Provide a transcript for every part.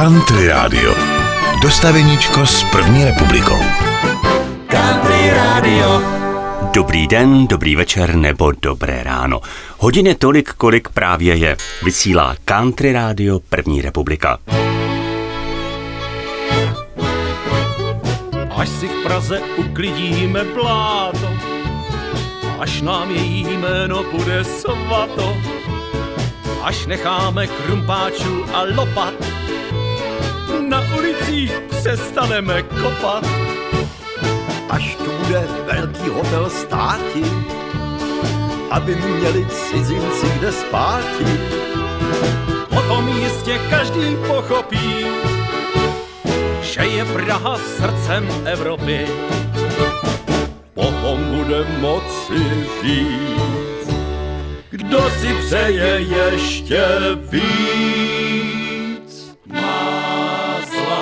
Country Radio. Dostaveníčko s první republikou. Country Radio. Dobrý den, dobrý večer nebo dobré ráno. Hodin je tolik, kolik právě je. Vysílá Country Radio První republika. Až si v Praze uklidíme bláto, až nám její jméno bude svato, až necháme krumpáčů a lopat, na ulicích přestaneme kopat. Až tu bude velký hotel státi, aby měli cizinci kde spáti. O tom jistě každý pochopí, že je Praha srdcem Evropy. Potom bude moci říct, kdo si přeje ještě víc. Má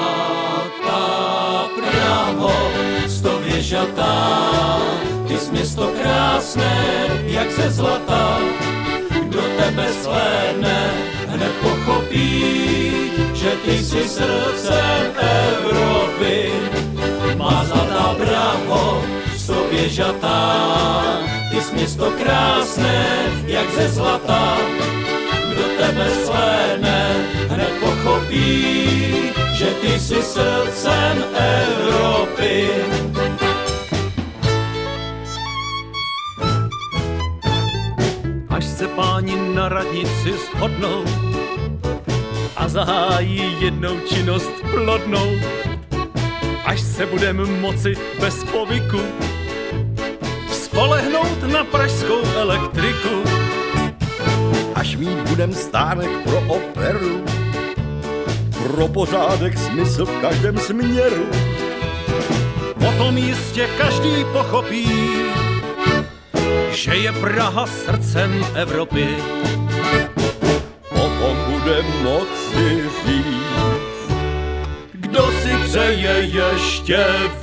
zlatá Praho, stověžatá, ty jsi město krásné, jak ze zlata. Kdo tebe shlédne, hned pochopí, že ty jsi srdcem Evropy. Má zlatá Praho, stověžatá, ty jsi město krásné, jak ze zlata. Kdo tebe shlédne, hned pochopí, že ty jsi srdcem Evropy. Až se páni na radnici shodnou a zahájí jednou činnost plodnou, až se budeme moci bez povyku spolehnout na pražskou elektriku. Až mít budem stánek pro operu, pro pořádek smysl v každém směru. O tom jistě každý pochopí, že je Praha srdcem Evropy. Potom bude moci říct, kdo si přeje ještě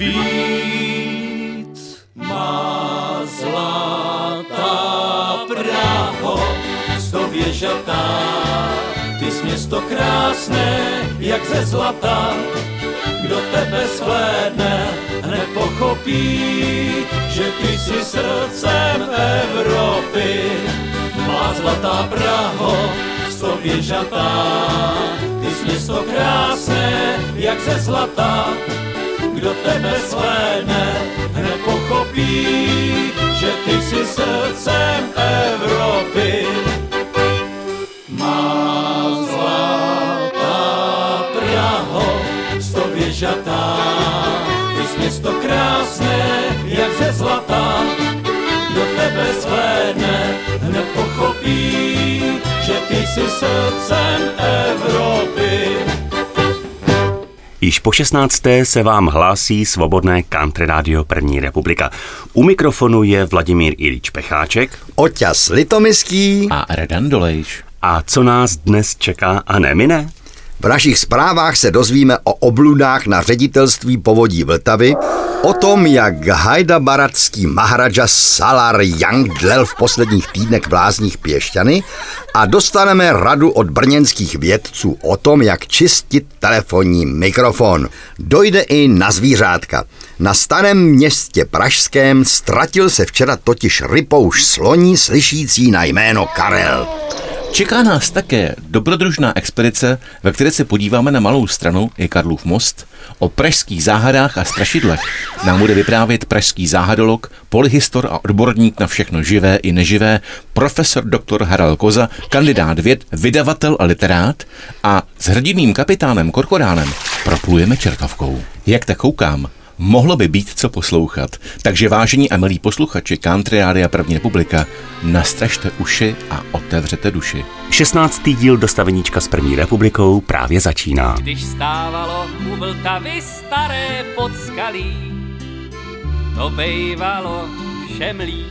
víc. Má zlatá Praho, stověžatá, ty jsi město krásné, jak ze zlata. Kdo tebe shlédne, hned pochopí, že ty jsi srdcem Evropy. Má zlatá Praho, stověžatá, ty jsi město krásné, jak ze zlata. Kdo tebe shlédne, hned pochopí, že ty jsi srdcem Evropy. Má zlatá Praho, stověžatá, ty jsi město krásné, jak ze zlata. Kdo tebe shlédne, hned pochopí, že ty jsi srdcem Evropy. Již po 16. se vám hlásí svobodné Country Radio První republika. U mikrofonu je Vladimír Ilíč Pecháček, Oťas Litomyský a Radan Dolejš. A co nás dnes čeká a nemine? V našich zprávách se dozvíme o obludách na ředitelství povodí Vltavy, o tom, jak hajdabaradský mahradža Salar Jang dlel v posledních týdnech v lázních Piešťany a dostaneme radu od brněnských vědců o tom, jak čistit telefonní mikrofon. Dojde i na zvířátka. Na starém městě pražském ztratil se včera totiž rypouš sloní slyšící na jméno Karel. Čeká nás také dobrodružná expedice, ve které se podíváme na Malou Stranu i Karlův most. O pražských záhadách a strašidlech nám bude vyprávět pražský záhadolog, polyhistor a odborník na všechno živé i neživé, profesor dr. Harald Koza, kandidát věd, vydavatel a literát, a s hrdinným kapitánem Korkoránem proplujeme Čertovkou. Jak tak koukám, mohlo by být co poslouchat. Takže vážení a milí posluchači Country Rádia První republika, nastražte uši a otevřete duši. 16. díl dostaveníčka s První republikou právě začíná. Když stávalo u Vltavy staré podskalí, to bejvalo všem líp.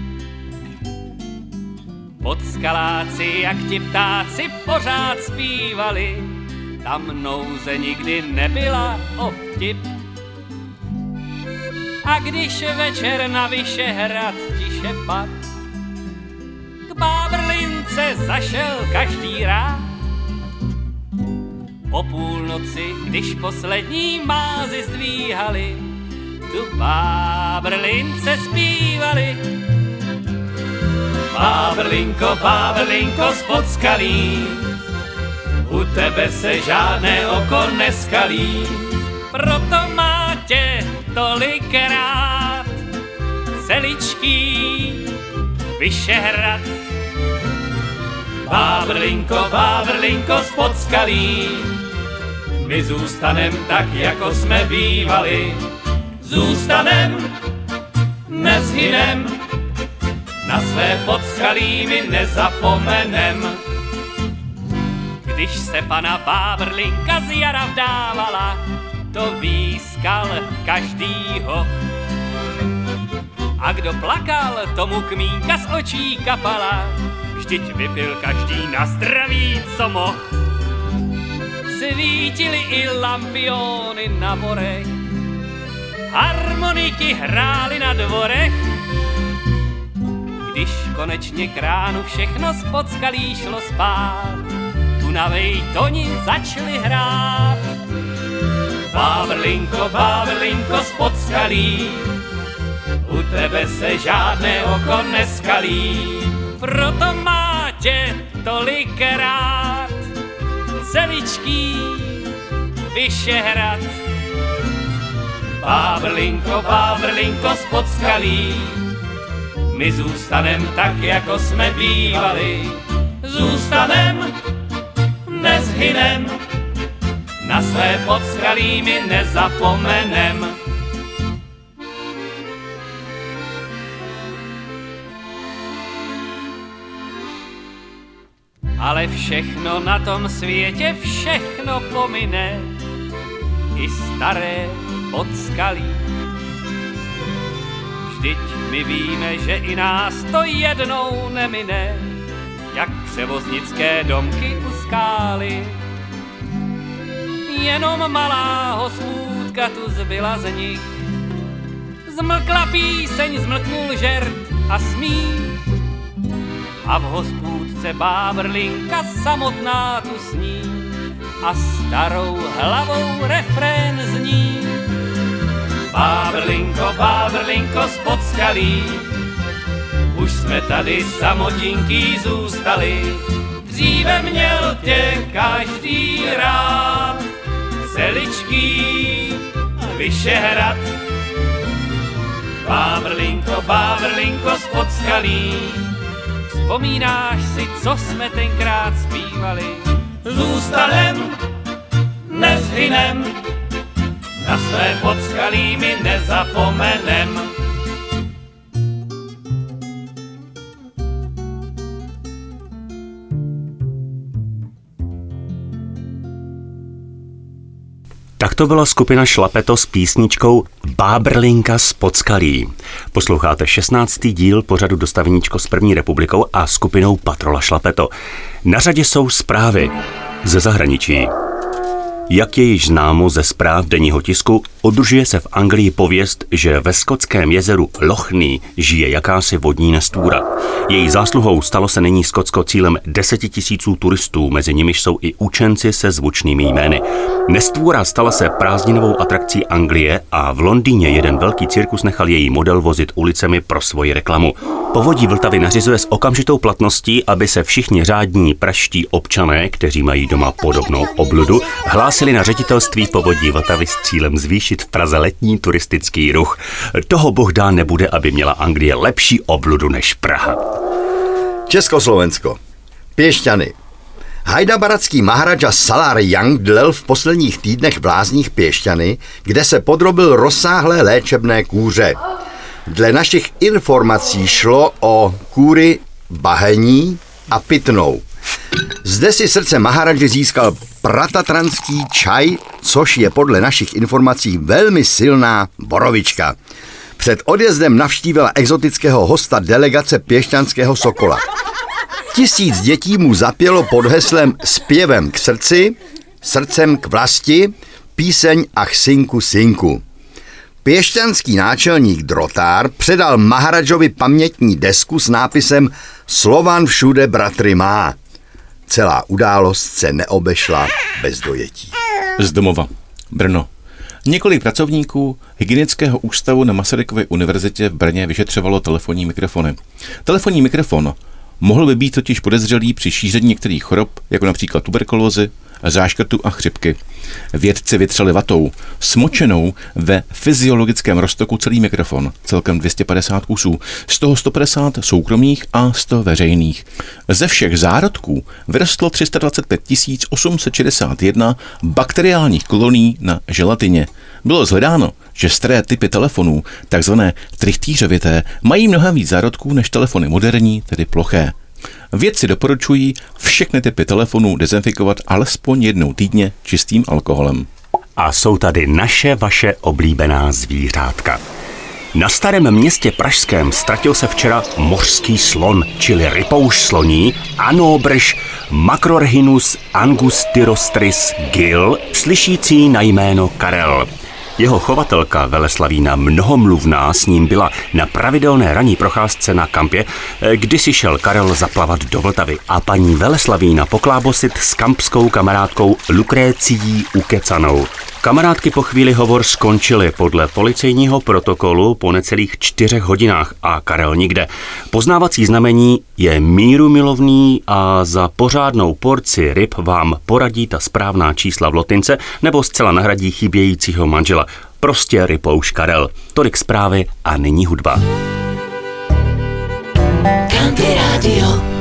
Podskaláci jak ti ptáci pořád zpívali, tam nouze nikdy nebyla o vtip. A když večer na Vyšehrad tiše pad, k bábrlince zašel každý rád. O půlnoci, když poslední mázy zdvíhali, tu bábrlince zpívali. Bábrlinko, spod skalí, u tebe se žádné oko neskalí. Proto má tě tolikrát celičký Vyšehrad. Bábrlinko, spod skalí, my zůstanem tak, jako jsme bývali. Zůstanem, nezhynem, na své podskalí my nezapomenem. Když se pana Bábrlinka z jara vdávala, to výskal každýho. A kdo plakal, tomu kmínka z očí kapala, vždyť vypil každý na zdraví, co moh. Svítily i lampiony na vorech, harmoniky hrály na dvorech. Když konečně kránu všechno spod skalí šlo spát, tu na vejtoni začali hrát. Bábrlinko, spod skalí, u tebe se žádné oko neskalí. Proto má tě tolikrát celičký Vyšehrad. Bábrlinko, spod skalí, my zůstanem tak, jako jsme bývali. Zůstanem, nezhynem, na své podskalí my nezapomenem. Ale všechno na tom světě, všechno pomine, i staré podskalí. Vždyť my víme, že i nás to jednou nemine, jak převoznické domky u skály. Jenom malá hospůdka tu zbyla z nich, zmlkla píseň, zmlknul žert a smích. A v hospůdce Bábrlinka samotná tu sní a starou hlavou refrén zní. Bábrlinko, spod skalí, už jsme tady samotinký zůstali. Dříve měl tě každý rád, celičký Vyšehrad. Bábrlinko, spod skalí, vzpomínáš si, co jsme tenkrát zpívali? Zůstanem, nezhynem, na své podskalí my nezapomenem. Tak to byla skupina Šlapeto s písničkou Bábrlinka spod skalí. Posloucháte 16. díl pořadu Dostaveníčko s první republikou a skupinou Patrola Šlapeto. Na řadě jsou zprávy ze zahraničí. Jak je již známo ze zpráv denního tisku, udržuje se v Anglii pověst, že ve skotském jezeru Loch Ness žije jakási vodní nestvůra. Její zásluhou stalo se nyní Skotsko cílem 10 000 turistů, mezi nimiž jsou i učenci se zvučnými jmény. Nestvůra stala se prázdninovou atrakcí Anglie a v Londýně jeden velký cirkus nechal její model vozit ulicemi pro svoji reklamu. Povodí Vltavy nařizuje s okamžitou platností, aby se všichni řádní pražští občané, kteří mají doma podobnou obludu, hlásili na ředitelství Povodí Vltavy s cílem zvýšit v Praze letní turistický ruch. Toho Bůh dá nebude, aby měla Anglie lepší obludu než Praha. Československo. Piešťany. Hajdabaradský maharaja Salar Jung dlel v posledních týdnech v lázních Piešťany, kde se podrobil rozsáhlé léčebné kúře. Dle našich informací šlo o kůry bahení a pitnou. Zde si srdce maharaji získal pratatranský čaj, což je podle našich informací velmi silná borovička. Před odjezdem navštívila exotického hosta delegace Piešťanského Sokola. 1000 dětí mu zapělo pod heslem Zpěvem k srdci, srdcem k vlasti, píseň Ach synku, synku. Piešťanský náčelník Drotár předal maharajovi pamětní desku s nápisem Slovan všude bratry má. Celá událost se neobešla bez dojetí. Z domova. Brno. Několik pracovníků Hygienického ústavu na Masarykově univerzitě v Brně vyšetřovalo telefonní mikrofony. Telefonní mikrofon mohl by být totiž podezřelý při šíření některých chorob, jako například tuberkulózy, záškrtu a chřipky. Vědci vytřeli vatou, smočenou ve fyziologickém roztoku celý mikrofon, celkem 250 kusů, z toho 150 soukromých a 100 veřejných. Ze všech zárodků vyrostlo 325 861 bakteriálních kolonií na želatině. Bylo shledáno, že staré typy telefonů, takzvané trichtýřovité, mají mnohem víc zárodků než telefony moderní, tedy ploché. Vědci doporučují všechny typy telefonů dezinfikovat alespoň jednou týdně čistým alkoholem. A jsou tady vaše oblíbená zvířátka. Na Starém Městě pražském ztratil se včera mořský slon, čili rypouš sloní Anobrž Macrorhinus angustyrostris Gill, slyšící na jméno Karel. Jeho chovatelka Veleslavína Mnohomluvná s ním byla na pravidelné ranní procházce na kampě, kdy si šel Karel zaplavat do Vltavy a paní Veleslavína poklábosit s kampskou kamarádkou Lukrécií Ukecanou. Kamarádky po chvíli hovor skončily podle policejního protokolu po necelých 4 hodinách a Karel nikde. Poznávací znamení je mírumilovný a za pořádnou porci ryb vám poradí ta správná čísla v lotince nebo zcela nahradí chybějícího manžela. Prostě rypouš Karel. Tolik zprávy a nyní hudba. Country Radio.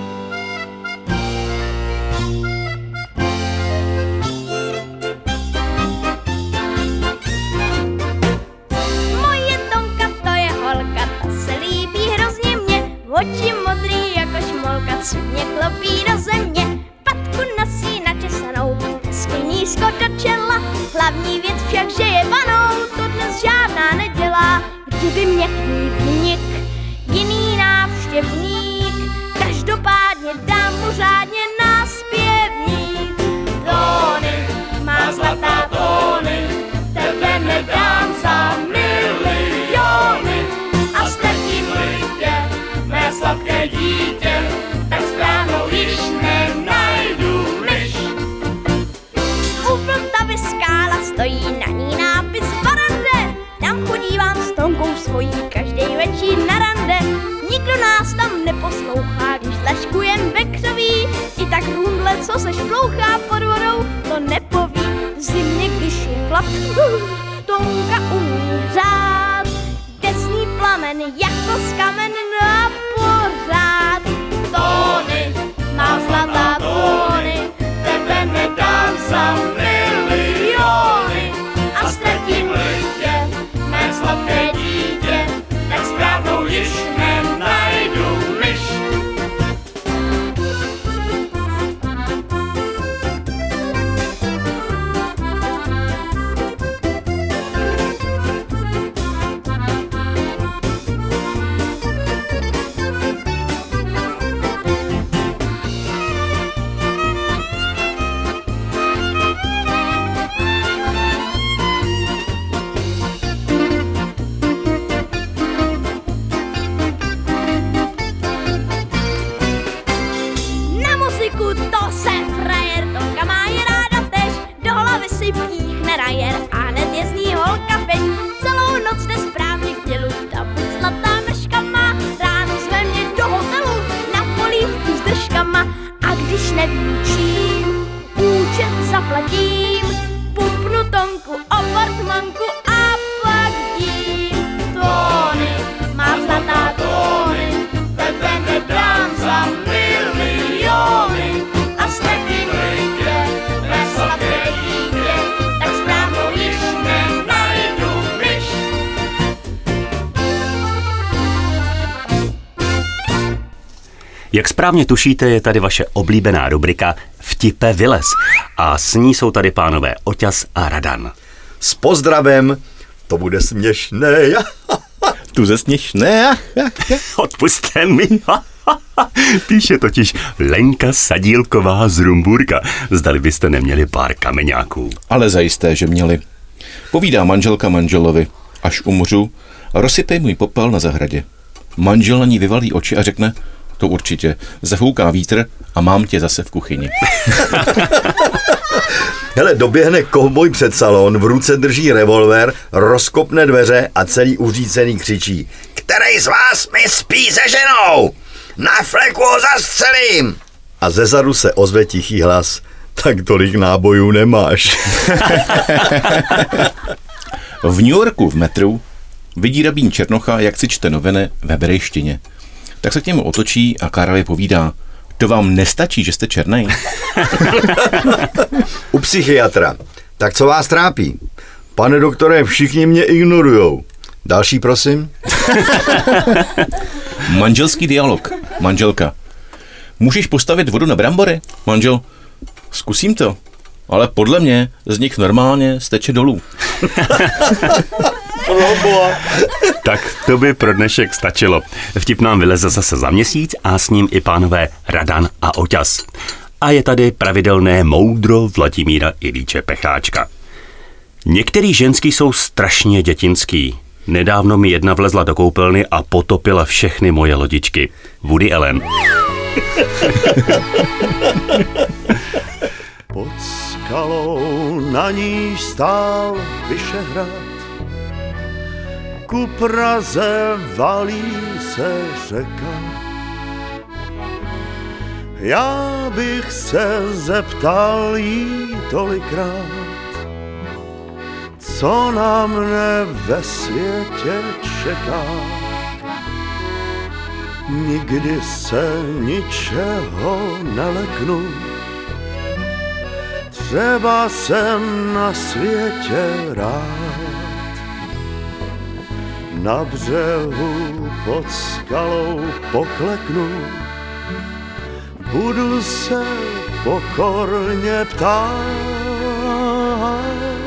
Oči modrý jako šmolka, cudně klopí do země, patku nosí načesanou, hezky nízko do čela. Hlavní věc však, že je vanou, to dnes žádná nedělá. Kdyby mě k ní vnik jiný návštěvník, každopádně dám mu řádně náspěvník. Tóny, má zlatá tóny, tebe nedám za miliony a strtím lidě mé sladké dítě, tak správnou již nenajdu myš. U Vltavy skála stojí, na ní nápis Barande, tam chodívám s Tonkou svojí každý večer na rande. Nikdo nás tam neposlouchá, když tlačkujem ve křoví, i tak rundle, co seš plouchá pod vodou, to nepoví. V zimě, když je chlap, Tonka umí řád, desný plamen jako z kamen na pořád. Tóny, má zlatá tóny, tebe nedám za miliony a ztratím lidě, mé sladké dítě, tak správnou již nenajdu myš. Zaplatím, pupnu Tonku, apartmanku a pak dím. Tóny, má zlatá tóny, tebe nedám za miliony a ztratím lidě, mé sladké dítě, tak správnou již nenajdu myš. Jak správně tušíte, je tady vaše oblíbená rubrika Vtipe vylez. A s ní jsou tady pánové Oťas a Radan. S pozdravem, to bude směšné. Tu ze směšné. Odpusťte mi. Píše totiž Lenka Sadílková z Rumburka. Zdali byste neměli pár kameňáků. Ale zajisté, že měli. Povídá manželka manželovi. Až umřu, rozsypej můj popel na zahradě. Manžel na ní vyvalí oči a řekne: to určitě. Zafouká vítr a mám tě zase v kuchyni. Hele, doběhne kovboj před salon, v ruce drží revolver, rozkopne dveře a celý uřícený křičí: Který z vás mi spí se ženou? Na fleku ho zastřelím! A zezadu se ozve tichý hlas: Tak tolik nábojů nemáš. V New Yorku v metru vidí rabín Černocha, jak si čte noviny v hebrejštině. Tak se k němu otočí a Karel povídá: To vám nestačí, že jste černej? U psychiatra. Tak co vás trápí? Pane doktore, všichni mě ignorujou. Další, prosím. Manželský dialog. Manželka: Můžeš postavit vodu na brambory? Manžel: Zkusím to, ale podle mě z nich normálně steče dolů. Tak to by pro dnešek stačilo. Vtip nám vyleze zase za měsíc a s ním i pánové Radan a Oťas. A je tady pravidelné moudro Vladimíra Ilíče Pecháčka. Některý ženský jsou strašně dětinský. Nedávno mi jedna vlezla do koupelny a potopila všechny moje lodičky. Woody Allen. Pod skalou na níž stál Vyšehrad, ku Praze valí se řeka. Já bych se zeptal jí tolikrát, co na mne ve světě čeká. Nikdy se ničeho neleknu, třeba jsem na světě rád. Na břehu pod skalou pokleknu, budu se pokorně ptát.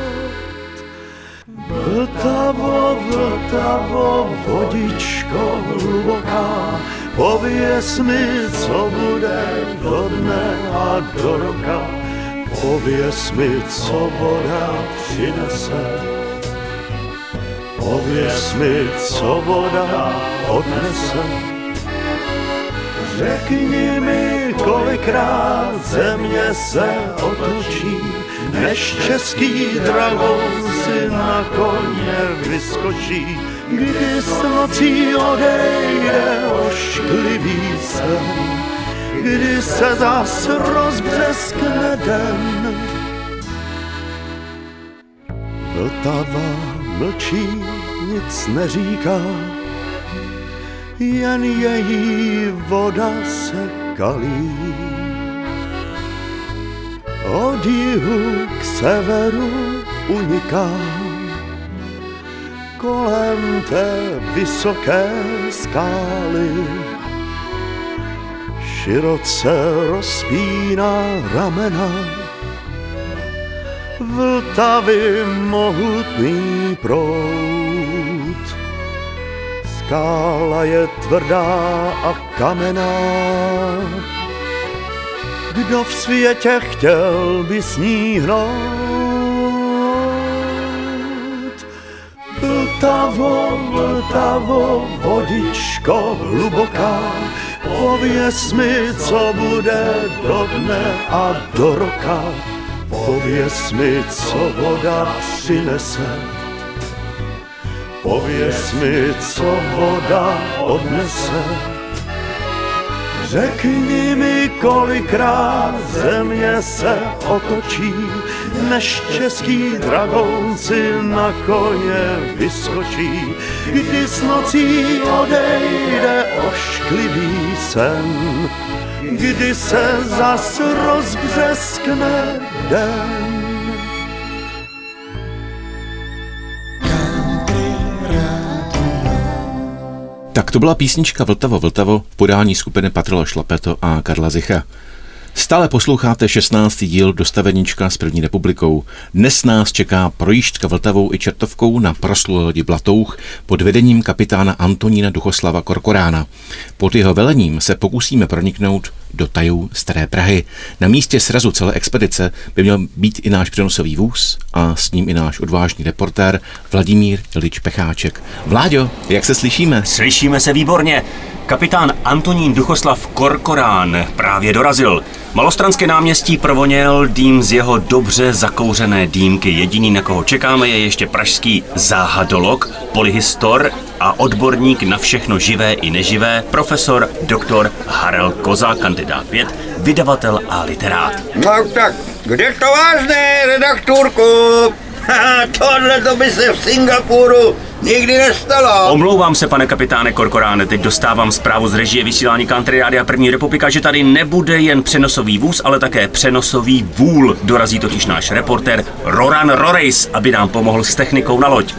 Vltavo, Vltavo, vodičko hluboká, pověz mi, co bude do dne a do roka. Pověz mi, co voda přinese, pověz mi, co voda odnese. Řekni mi, kolikrát země se otočí, než český dragon si na koně vyskočí. Kdy s nocí odejde ošklivý sen, kdy se zas rozbřeskne den. Vltava mlčí, nic neříká, jen její voda se kalí. Od jihu k severu uniká, kolem té vysoké skály široce rozpíná ramena. Vltavy mohutný proud, skála je tvrdá a kamenná. Kdo v světě chtěl by s ní hnout? Vltavo, Vltavo, vodičko hluboká, pověz mi, co bude do dne a do roka. Pověz mi, co voda přinese, pověz mi, co voda odnese. Řekni mi, kolikrát země se otočí, než český dragon si na koně vyskočí. Kdy s nocí odejde ošklivý sen, kdy se zas rozbřeskne den. Tak to byla písnička Vltavo, Vltavo v podání skupiny Patrola Šlapeto a Karla Zicha. Stále posloucháte 16. díl Dostaveníčka s první republikou. Dnes nás čeká projížďka Vltavou i Čertovkou na proslulé lodi Blatouch pod vedením kapitána Antonína Duchoslava Korkorána. Pod jeho velením se pokusíme proniknout do tajů Staré Prahy. Na místě srazu celé expedice by měl být i náš přenosový vůz a s ním i náš odvážný reportér Vladimír Ilíč Pecháček. Vláďo, jak se slyšíme? Slyšíme se výborně. Kapitán Antonín Duchoslav Korkorán právě dorazil. Malostranské náměstí provoněl dým z jeho dobře zakouřené dýmky. Jediný, na koho čekáme, je ještě pražský záhadolog, polyhistor a odborník na všechno živé i neživé, profesor dr. Harel Koza, kandidát věd, vydavatel a literát. No tak, kde to vážné, redaktorku? Tohle to by se v Singapuru nikdy nestalo. Omlouvám se, pane kapitáne Korkoráne, teď dostávám zprávu z režie vysílání Country Rádia První republika, že tady nebude jen přenosový vůz, ale také přenosový vůl. Dorazí totiž náš reportér Roran Rorejs, aby nám pomohl s technikou na loď.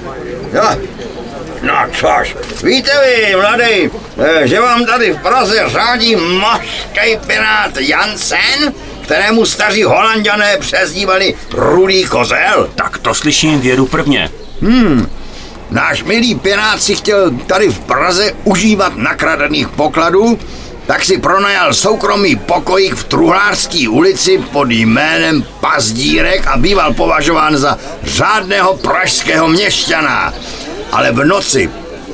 No což, víte vy, mladý, že vám tady v Praze řádí mořský pirát Jansen, kterému staří Holanďané přezdívali Rudý kozel? Tak to slyším věru prvně. Náš milý pirát si chtěl tady v Praze užívat nakradených pokladů, tak si pronajal soukromý pokojík v Truhlářské ulici pod jménem Pazdírek a býval považován za řádného pražského měšťana. Ale v noci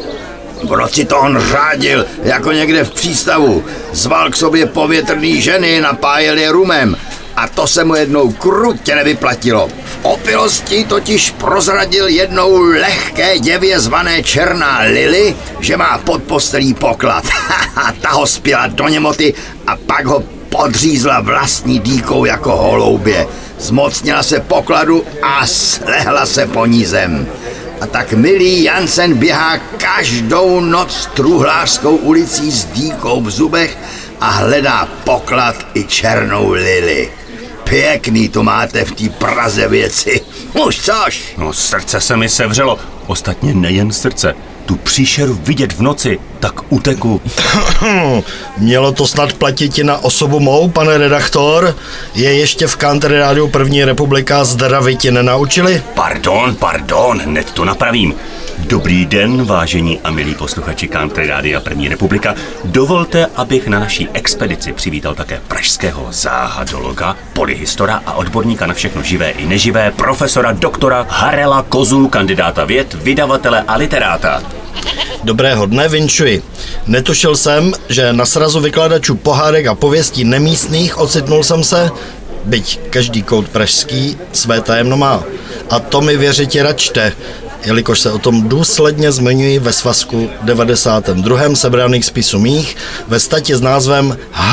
to on řádil jako někde v přístavu. Zval k sobě povětrný ženy, napájel je rumem. A to se mu jednou krutě nevyplatilo. V opilosti totiž prozradil jednou lehké děvě zvané Černá Lily, že má pod postelí poklad. Ta ho spěla do němoty a pak ho podřízla vlastní dýkou jako holoubě. Zmocnila se pokladu a slehla se po ní zem. A tak milý Jansen běhá každou noc Truhlářskou ulicí s dýkou v zubech a hledá poklad i Černou Lily. Pěkný to máte v té Praze věci. Už což? No, srdce se mi sevřelo. Ostatně nejen srdce. Tu příšeru vidět v noci, tak uteku. Mělo to snad platit i na osobu mou, pane redaktor? Je ještě v Country Rádiu První republika zdravit tě nenaučili? Pardon, hned to napravím. Dobrý den, vážení a milí posluchači Country Rádia První republika. Dovolte, abych na naší expedici přivítal také pražského záhadologa, polyhistora a odborníka na všechno živé i neživé, profesora doktora Harela Kozu, kandidáta věd, vydavatele a literáta. Dobrého dne, vinčuji. Netušil jsem, že na srazu vykladačů pohádek a pověstí nemístných ocitnul jsem se, byť každý kout pražský své tajemno má. A to mi věřitě račte, jelikož se o tom důsledně zmiňuji ve svazku 92. sebraných spisů mých ve statě s názvem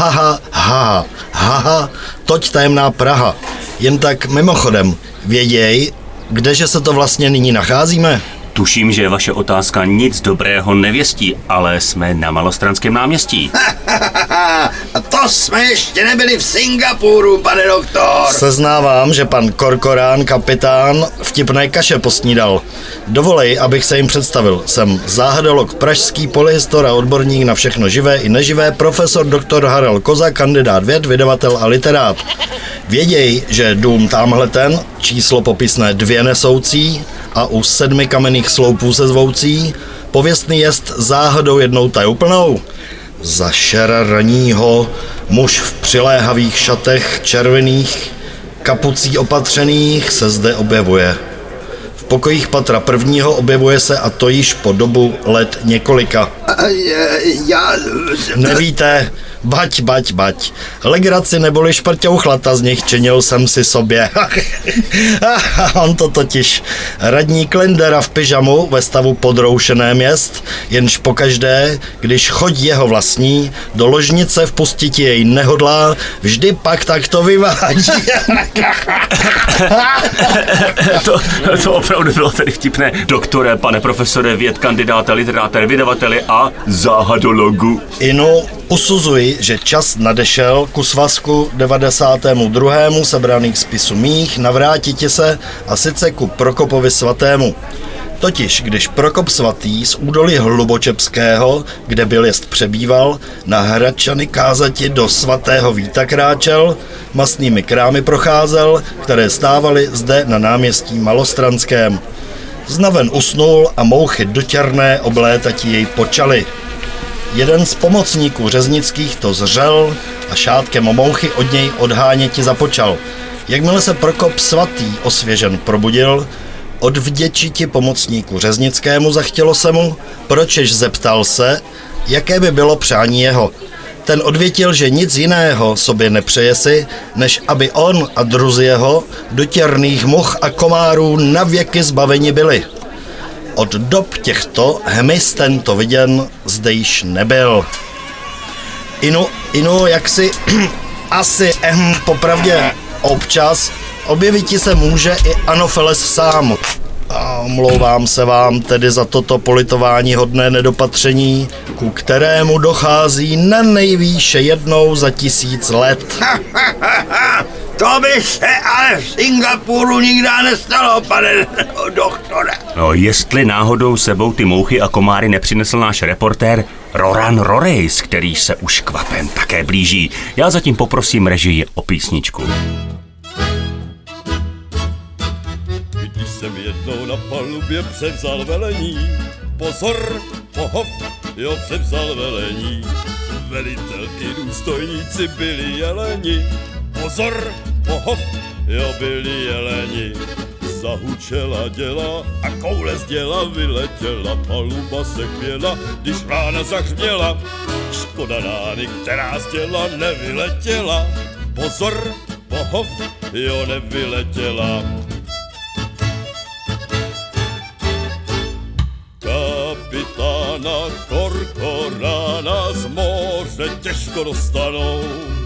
Haha, toť tajemná Praha. Jen tak mimochodem, věděj, kdeže se to vlastně nyní nacházíme? Tuším, že vaše otázka nic dobrého nevěstí, ale jsme na Malostranském náměstí. A to jsme ještě nebyli v Singapuru, pane doktor. Seznávám, že pan Korkorán, kapitán, vtipné kaše posnídal. Dovolej, abych se jim představil. Jsem záhadolog pražský, polyhistor a odborník na všechno živé i neživé, profesor dr. Harel Koza, kandidát věd, vydavatel a literát. Věděj, že dům támhleten, číslo popisné 2 nesoucí a u 7 kamenných sloupů se zvoucí, pověstný jest záhadou jednou tajuplnou. Za šera raního muž v přiléhavých šatech červených, kapucí opatřených se zde objevuje. V pokojích patra prvního objevuje se a to již po dobu let několika. Nevíte, bať. Legraci neboli šprťouchlata z nich činil jsem si sobě. On to totiž radník Lindera v pyžamu ve stavu podroušené měst, jenž pokaždé, když chodí jeho vlastní, do ložnice vpustit jej nehodlá, vždy pak tak to vyvádí. To opravdu bylo tedy vtipné. Doktore, pane profesore, věd, kandidáte, literáte, vydavateli a záhadologu. Inu, usuzuji, že čas nadešel ku svazku 92. sebraných spisů mých navrátit se a sice ku Prokopovi svatému. Totiž, když Prokop svatý z údolí Hlubočepského, kde byl jest přebýval, na Hradčany kázati do svatého Víta kráčel, mastnými krámy procházel, které stávaly zde na náměstí Malostranském. Znaven usnul a mouchy dotěrné oblétati jej počaly. Jeden z pomocníků řeznických to zřel a šátkem mouchy od něj odháněti započal. Jakmile se Prokop svatý osvěžen probudil, od vděčiti pomocníku řeznickému zachtělo se mu, pročež zeptal se, jaké by bylo přání jeho. Ten odvětil, že nic jiného sobě nepřeje si, než aby on a druzi jeho do těrných much a komárů navěky zbaveni byli. Od dob těchto hmyz tento viděn zde již nebyl. Inu, jak si asi popravdě občas objevit se může i Anofeles sám. A omlouvám se vám tedy za toto politování hodné nedopatření, ku kterému dochází na nejvýše jednou za 1000 let. To by se ale v Singapuru nikdy nestalo, pane doktore. No, jestli náhodou sebou ty mouchy a komáry nepřinesl náš reportér Roran Rorejs, který se už kvapem také blíží. Já zatím poprosím režii o písničku. Když jsem jednou na palubě převzal velení, pozor, pohov, jo, převzal velení. Velitel i důstojníci byli jeleni, pozor, pohov, jo, byli jeleni. Zahučela děla a koule z děla vyletěla, paluba se chvěla, když rána zahřměla. Škoda rány, která z děla nevyletěla, pozor, pohov, jo, nevyletěla. Kapitána Korkorána z moře těžko dostanou.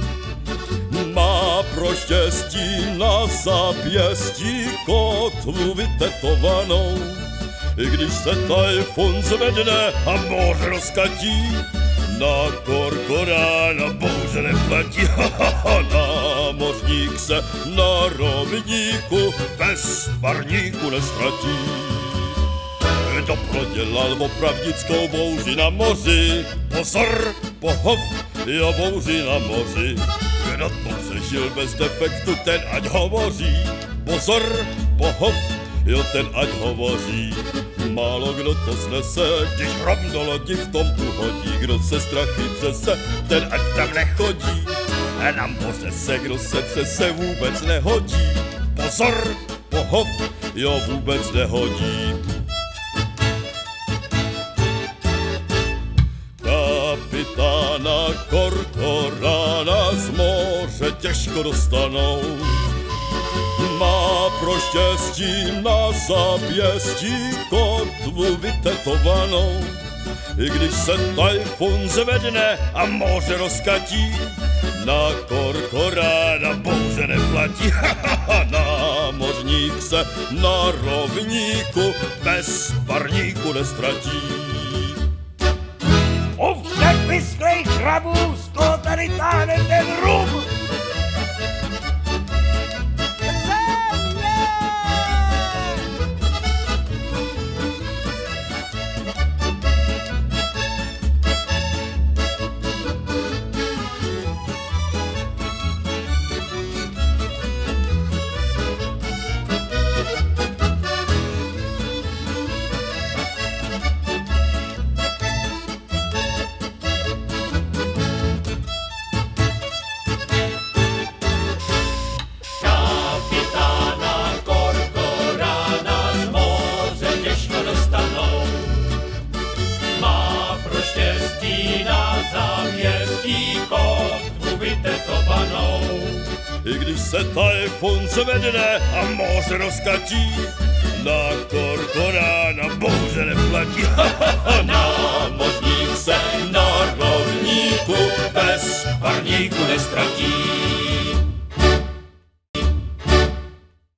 Má pro štěstí na zápěstí kotvu vytetovanou. I když se tajfun zvedne a moře rozkatí, na Korkorána bouře neplatí. Námořník se na rovníku bez parníku nestratí. Kdo prodělal opravdickou bouři na moři, pozor, pohov, jo, bouři na moři. Kdo to přežil bez defektu, ten ať hovoří, pozor, pohov, jo, ten ať hovoří. Málo kdo to snese, když hrom do lodi v tom uhodí. Kdo se strachy přese, ten ať tam nechodí. A na moře se, kdo se přese, vůbec nehodí. Pozor, pohov, jo, vůbec nehodí. Kapitána Korkorána z moře těžko dostanou. Má pro štěstí na zápěstí kotvu vytetovanou. I když se tajfun zvedne a moře rozkatí, na Korkorána bouře neplatí. Námořník se na rovníku bez parníku nestratí. Ovšak vysklej krabů, z koho tady táhne ten rum! I když se tajfun zvedne a moře rozkatí, na Korkorána bouře neplatí. Námořník se na rovníku bez parníku nestratí.